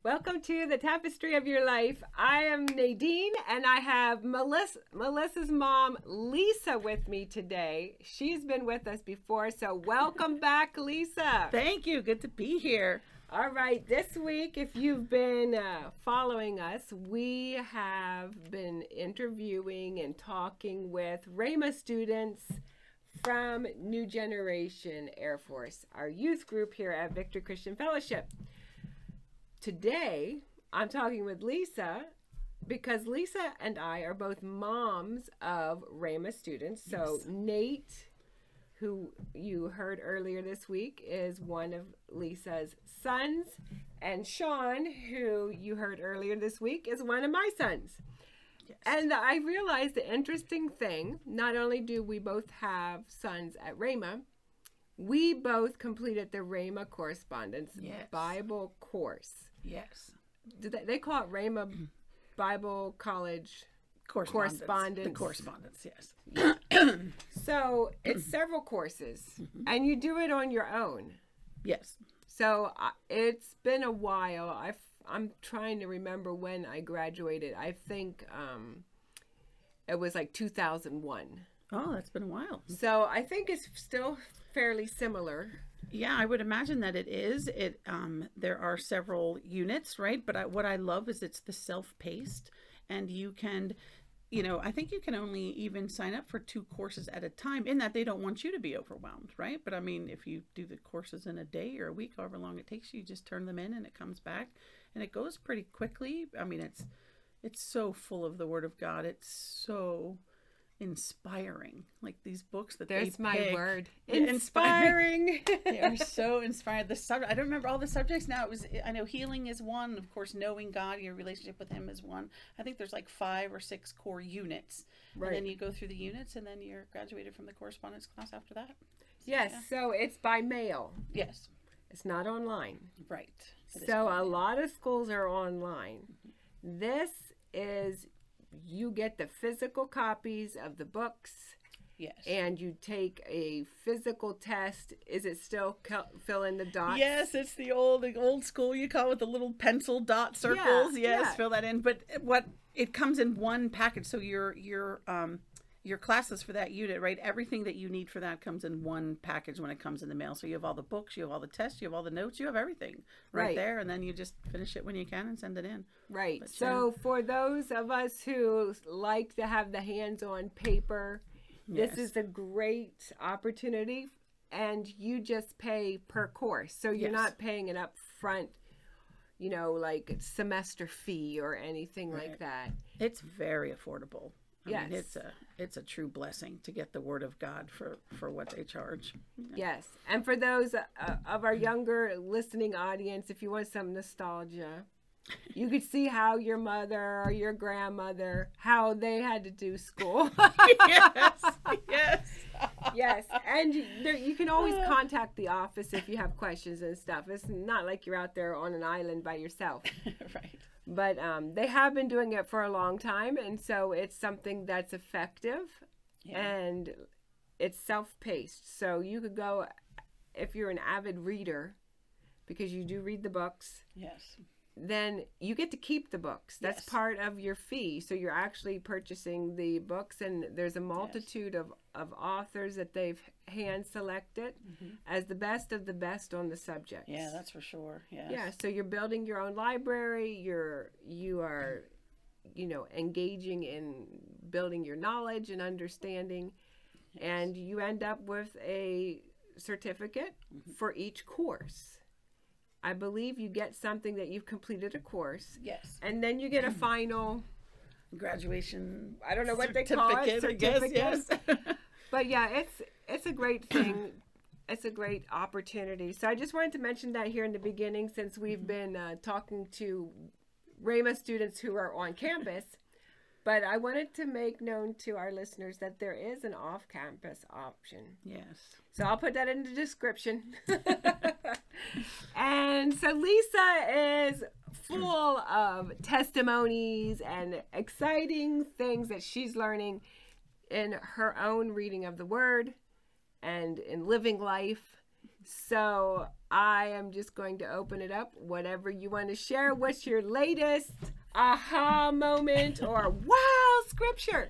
Welcome to the Tapestry of Your Life. I am Nadine, and I have Melissa's mom, Lisa, with me today. She's been with us before, so welcome back, Lisa. Thank you. Good to be here. All right, this week, if you've been following us, we have been interviewing and talking with Rhema students from New Generation Air Force, our youth group here at Victory Christian Fellowship. Today, I'm talking with Lisa because Lisa and I are both moms of Rhema students. So yes. Nate, who you heard earlier this week, is one of Lisa's sons. And Sean, who you heard earlier this week, is one of my sons. Yes. And I realized the interesting thing, not only do we both have sons at Rhema, we both completed the Rhema Correspondence Bible course. Yes. They call it Rhema Bible College Correspondence. The correspondence, yes. So it's several courses, and you do it on your own. Yes. So it's been a while. I'm trying to remember when I graduated. I think it was like 2001. Oh, that's been a while. So I think it's still fairly similar. Yeah, I would imagine that it is. There are several units, right? But what I love is it's the self-paced, and you can, I think you can only even sign up for 2 courses at a time, in that they don't want you to be overwhelmed, right? But I mean, if you do the courses in a day or a week, however long it takes you, just turn them in and it comes back, and it goes pretty quickly. I mean, it's so full of the Word of God. It's so inspiring, like these books that there's they my pick. Word, inspiring. They are so inspired. The subject, I don't remember all the subjects now. I know healing is one, of course, knowing God, your relationship with Him is one. I think there's like 5 or 6 core units, right? And then you go through the units, and then you're graduated from the correspondence class after that. Yes. Yeah. So it's by mail. Yes. It's not online. Right. So a lot of schools are online. Mm-hmm. This is, you get the physical copies of the books. Yes. And you take a physical test. Is it still fill in the dots? Yes, it's the old school, you call it, the little pencil dot circles. Yeah, yes, fill that in. But it comes in one package. So your classes for that unit, right? Everything that you need for that comes in one package when it comes in the mail. So you have all the books, you have all the tests, you have all the notes, you have everything right there. And then you just finish it when you can and send it in. Right. But, so for those of us who like to have the hands-on paper, this is a great opportunity, and you just pay per course. So you're not paying an upfront, like semester fee or anything like that. It's very affordable. I mean, it's a true blessing to get the Word of God for what they charge. Yes. And for those of our younger listening audience, if you want some nostalgia, you could see how your mother or your grandmother, how they had to do school. Yes. And you can always contact the office if you have questions and stuff. It's not like you're out there on an island by yourself. Right. But they have been doing it for a long time, and so it's something that's effective, and it's self-paced. So you could go, if you're an avid reader, because you do read the books. Yes. Then you get to keep the books. That's part of your fee. So you're actually purchasing the books, and there's a multitude of authors that they've hand-selected as the best of the best on the subject. Yeah, that's for sure. Yes. Yeah, so you're building your own library. You are, engaging in building your knowledge and understanding, and you end up with a certificate for each course. I believe you get something that you've completed a course. Yes. And then you get a final graduation. I don't know what they call it. Certificate. Yes. But yeah, it's a great thing. It's a great opportunity. So I just wanted to mention that here in the beginning, since we've been talking to Rhema students who are on campus. But I wanted to make known to our listeners that there is an off-campus option. Yes. So I'll put that in the description. And so Lisa is full of testimonies and exciting things that she's learning in her own reading of the Word and in living life. So I am just going to open it up. Whatever you want to share. What's your latest aha moment or wow scripture?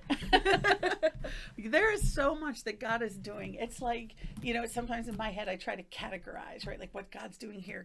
There is so much that God is doing. It's like, sometimes in my head I try to categorize, right? Like what God's doing here,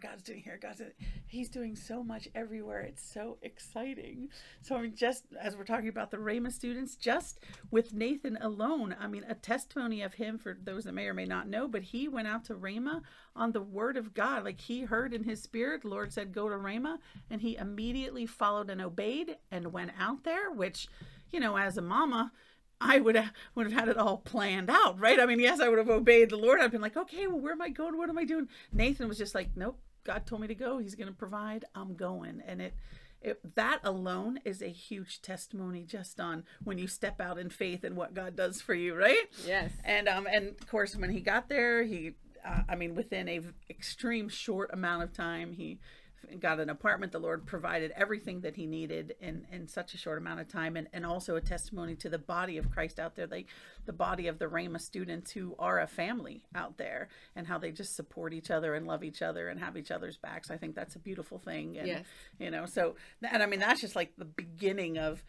He's doing so much everywhere. It's so exciting. So I mean, just as we're talking about the Rhema students, just with Nathan alone, I mean, a testimony of him for those that may or may not know, but he went out to Rhema on the word of God. Like he heard in his spirit, the Lord said, go to Rhema, and he immediately followed and obeyed and went out there, which, as a mama, I would have had it all planned out, right? I mean, yes, I would have obeyed the Lord. I've been like, okay, well, where am I going? What am I doing? Nathan was just like, nope, God told me to go. He's going to provide. I'm going. And that alone is a huge testimony just on when you step out in faith and what God does for you, right? Yes. And of course, when he got there, within a extreme short amount of time, he got an apartment. The Lord provided everything that he needed in such a short amount of time, and also a testimony to the body of Christ out there, like the body of the Rhema students who are a family out there, and how they just support each other and love each other and have each other's backs. I think that's a beautiful thing. And, yes. So, and I mean, that's just like the beginning of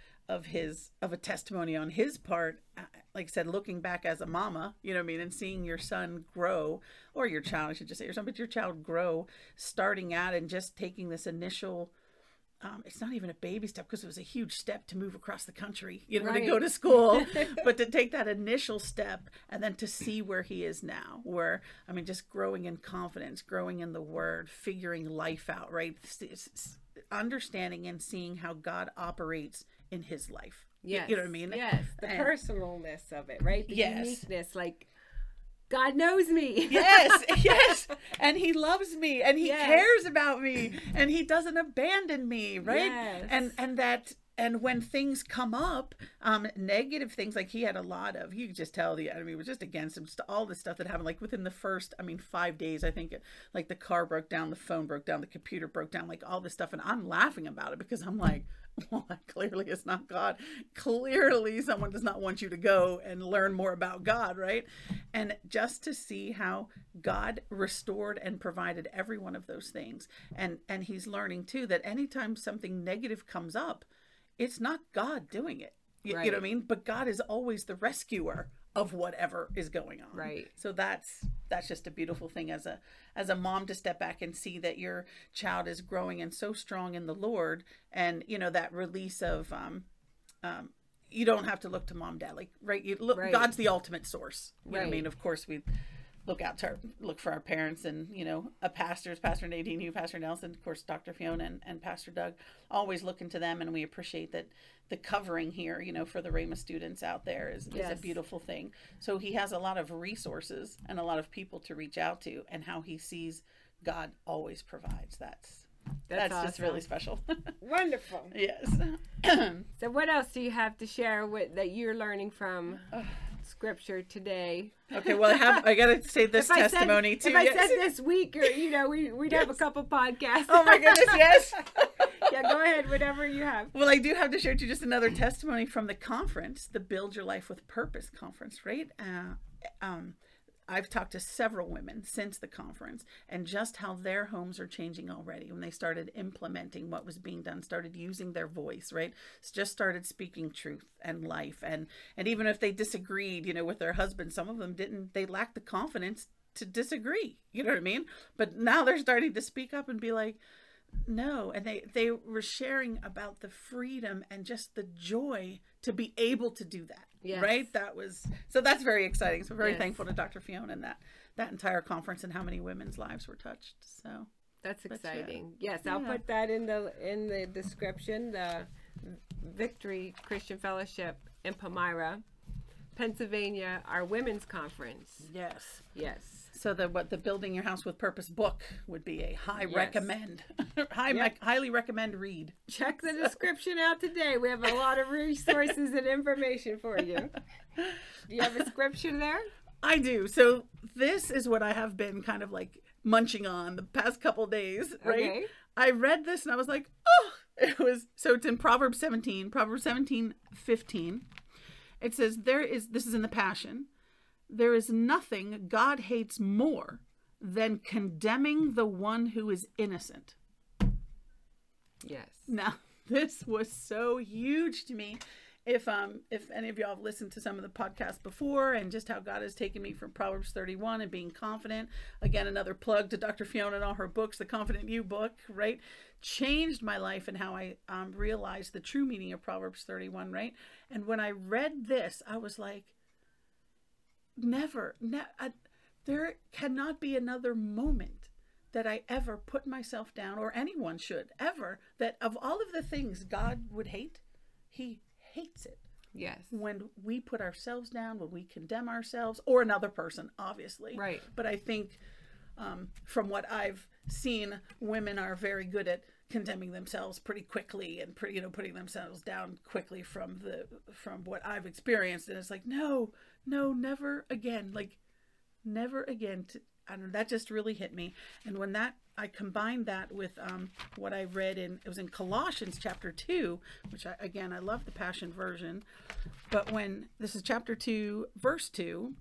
a testimony on his part. Like I said, looking back as a mama, and seeing your son grow, or your child, I should just say your son, but your child grow, starting out and just taking this initial, it's not even a baby step, because it was a huge step to move across the country, right. to go to school, but to take that initial step and then to see where he is now, where, I mean, just growing in confidence, growing in the word, figuring life out, right? Understanding and seeing how God operates in his life. Yes. You know what I mean? Yes. The personalness of it, right? The yes. uniqueness, like God knows me. Yes, yes. And he loves me, and he yes. cares about me, and he doesn't abandon me, right? Yes. And when things come up, negative things, like he had a lot of, you could just tell the enemy was just against him, just all the stuff that happened, like within the first, 5 days, I think, like the car broke down, the phone broke down, the computer broke down, like all this stuff. And I'm laughing about it because I'm like, well, that clearly is not God. Clearly someone does not want you to go and learn more about God, right? And just to see how God restored and provided every one of those things. And he's learning too that anytime something negative comes up, it's not God doing it. Right. You know what I mean? But God is always the rescuer of whatever is going on. Right. So that's just a beautiful thing as a mom, to step back and see that your child is growing and so strong in the Lord, and that release of you don't have to look to mom, dad, like, right? You look, right. God's the ultimate source. You know what I Right. mean? Of course we look for our parents, and Pastor Nadine, you, Pastor Nelson, of course Dr. Fiona and Pastor Doug, always looking to them, and we appreciate that the covering here for the Rhema students out there is yes. a beautiful thing. So he has a lot of resources and a lot of people to reach out to, and how he sees God always provides. That's awesome. Just really special. Wonderful. Yes. So what else do you have to share that you're learning from scripture today? Okay, well, I got to say this testimony too. If I said this week, or we'd have a couple podcasts. Oh my goodness, yes. Yeah, go ahead, whatever you have. Well, I do have to share too just another testimony from the conference, the Build Your Life with Purpose conference, right? I've talked to several women since the conference, and just how their homes are changing already when they started implementing what was being done, started using their voice, right? Just started speaking truth and life. And even if they disagreed, with their husband, some of them didn't, they lacked the confidence to disagree, you know what I mean? But now they're starting to speak up and be like, no. And they were sharing about the freedom and just the joy to be able to do that. Yes. Right? That's very exciting. So very yes. thankful to Dr. Fiona and that entire conference, and how many women's lives were touched. So that's exciting. Yes, I'll put that in the description. The Victory Christian Fellowship in Palmyra, Pennsylvania, our women's conference. Yes. Yes. So the Building Your House with Purpose book would be a yes. recommend. Highly recommend read. Check the description out today. We have a lot of resources and information for you. Do you have a scripture there? I do. So this is what I have been kind of like munching on the past couple days, right? Okay. I read this and I was like, it's in Proverbs 17:15. It says, this is in the Passion, there is nothing God hates more than condemning the one who is innocent. Yes. Now, this was so huge to me. If any of y'all have listened to some of the podcasts before and just how God has taken me from Proverbs 31 and being confident, again, another plug to Dr. Fiona and all her books, the Confident You book, right? Changed my life and how I realized the true meaning of Proverbs 31, right? And when I read this, I was like, there cannot be another moment that I ever put myself down, or anyone should ever, that of all of the things God would hate, he hates it. Yes. When we put ourselves down, when we condemn ourselves or another person, obviously. Right. But I think from what I've seen, women are very good at condemning themselves pretty quickly and putting themselves down quickly from what I've experienced. And it's like, no, never again. Like, never again. I don't know, that just really hit me. And when I combined that with what I read it was in Colossians chapter 2, which I love the Passion Version. But when this is chapter 2, verse 2,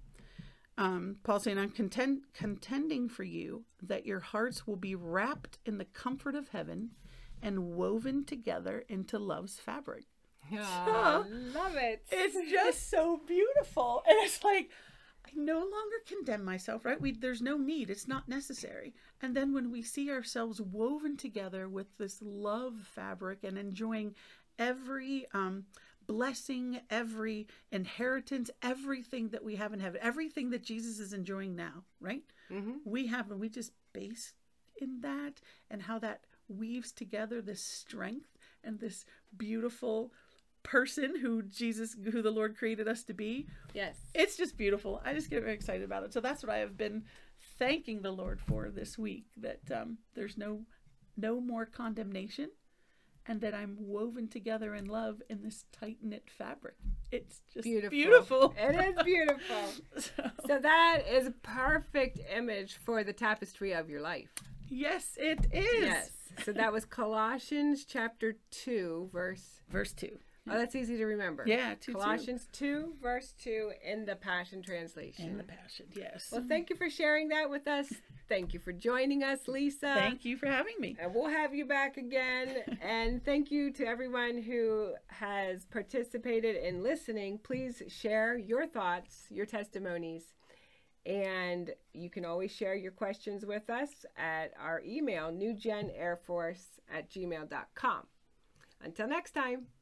Paul's saying, I'm contending for you that your hearts will be wrapped in the comfort of heaven and woven together into love's fabric. Oh, love it. It's just so beautiful. And it's like, I no longer condemn myself, right? There's no need. It's not necessary. And then when we see ourselves woven together with this love fabric and enjoying every blessing, every inheritance, everything that we have in heaven, everything that Jesus is enjoying now, right? Mm-hmm. We just base in that, and how that weaves together this strength and this beautiful person who the Lord created us to be. Yes. It's just beautiful. I just get very excited about it. So that's what I have been thanking the Lord for this week, that there's no more condemnation, and that I'm woven together in love in this tight-knit fabric. It's just beautiful. It is beautiful. So that is a perfect image for the tapestry of your life. Yes, it is. Yes. So that was Colossians chapter 2, verse 2. Oh, that's easy to remember. Yeah, Colossians 2, verse 2 in the Passion Translation. In the Passion, yes. Well, thank you for sharing that with us. Thank you for joining us, Lisa. Thank you for having me. And we'll have you back again. And thank you to everyone who has participated in listening. Please share your thoughts, your testimonies. And you can always share your questions with us at our email, newgenairforce@gmail.com. Until next time.